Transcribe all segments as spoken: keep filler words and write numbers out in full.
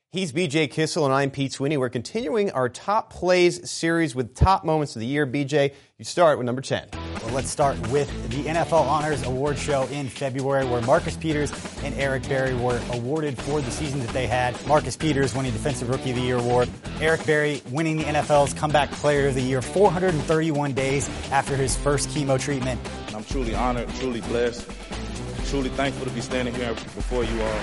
He's B J Kissel and I'm Pete Sweeney. We're continuing our Top Plays series with top moments of the year. B J, you start with number ten. Well, let's start with the N F L Honors Award Show in February, where Marcus Peters and Eric Berry were awarded for the season that they had. Marcus Peters winning Defensive Rookie of the Year award. Eric Berry winning the N F L's Comeback Player of the Year four hundred thirty-one days after his first chemo treatment. I'm truly honored, truly blessed, truly thankful to be standing here before you all.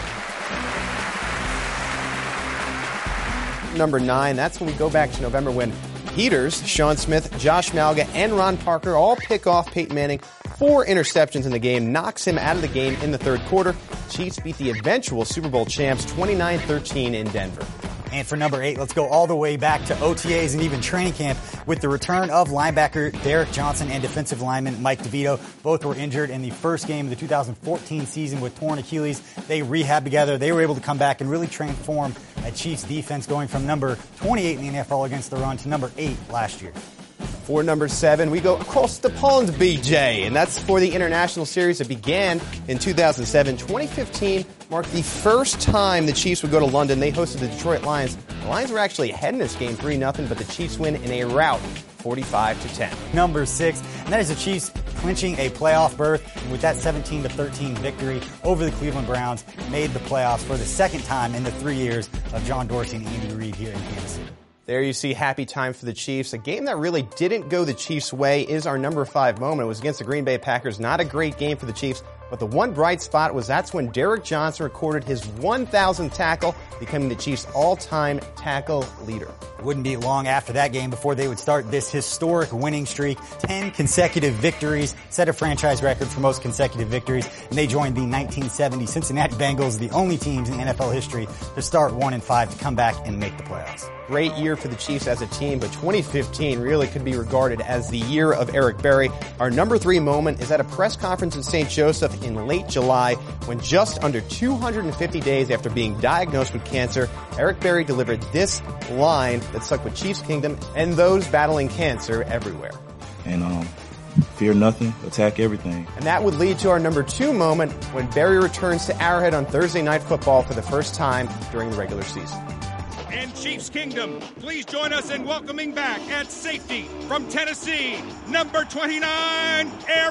Number nine, that's when we go back to November when Peters, Sean Smith, Josh Malga, and Ron Parker all pick off Peyton Manning. Four interceptions in the game, knocks him out of the game in the third quarter. Chiefs beat the eventual Super Bowl champs twenty-nine thirteen in Denver. And for number eight, let's go all the way back to O T As and even training camp with the return of linebacker Derek Johnson and defensive lineman Mike DeVito. Both were injured in the first game of the two thousand fourteen season with torn Achilles. They rehabbed together. They were able to come back and really transform a Chiefs defense, going from number twenty-eight in the N F L against the run to number eight last year. For number seven, we go across the pond, B J, and that's for the international series that began in two thousand seven. twenty fifteen marked the first time the Chiefs would go to London. They hosted the Detroit Lions. The Lions were actually ahead in this game three nothing, but the Chiefs win in a rout, forty-five to ten. Number six, and that is the Chiefs clinching a playoff berth with that seventeen to thirteen victory over the Cleveland Browns, made the playoffs for the second time in the three years of John Dorsey and Andy Reid here in Kansas City. There you see happy time for the Chiefs. A game that really didn't go the Chiefs' way is our number five moment. It was against the Green Bay Packers. Not a great game for the Chiefs, but the one bright spot was that's when Derek Johnson recorded his one thousandth tackle, becoming the Chiefs' all-time tackle leader. It wouldn't be long after that game before they would start this historic winning streak. Ten consecutive victories, set a franchise record for most consecutive victories, and they joined the nineteen seventy Cincinnati Bengals, the only teams in N F L history to start one and five to come back and make the playoffs. Great year for the Chiefs as a team, but twenty fifteen really could be regarded as the year of Eric Berry. Our number three moment is at a press conference in Saint Joseph in late July when just under two hundred fifty days after being diagnosed with cancer, Eric Berry delivered this line that stuck with Chiefs Kingdom and those battling cancer everywhere. And um, fear nothing, attack everything. And that would lead to our number two moment when Berry returns to Arrowhead on Thursday Night Football for the first time during the regular season. And Chiefs Kingdom, please join us in welcoming back at safety from Tennessee, number twenty-nine,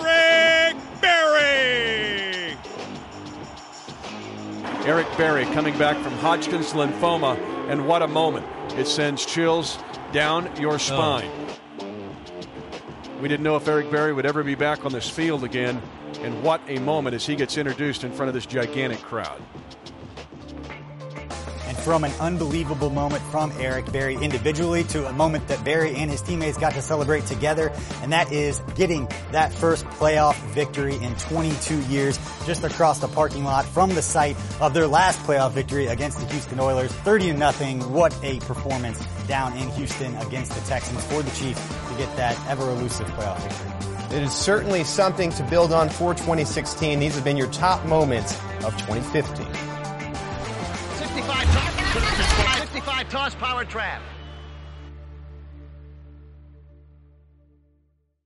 Eric Berry. Eric Berry coming back from Hodgkin's lymphoma, and what a moment. It sends chills down your spine. Oh. We didn't know if Eric Berry would ever be back on this field again, and what a moment as he gets introduced in front of this gigantic crowd. From an unbelievable moment from Eric Berry individually to a moment that Berry and his teammates got to celebrate together, and that is getting that first playoff victory in twenty-two years just across the parking lot from the site of their last playoff victory against the Houston Oilers, thirty to nothing. What a performance down in Houston against the Texans for the Chiefs to get that ever-elusive playoff victory. It is certainly something to build on for twenty sixteen. These have been your top moments of twenty fifteen. sixty-five toss, sixty-five toss power trap.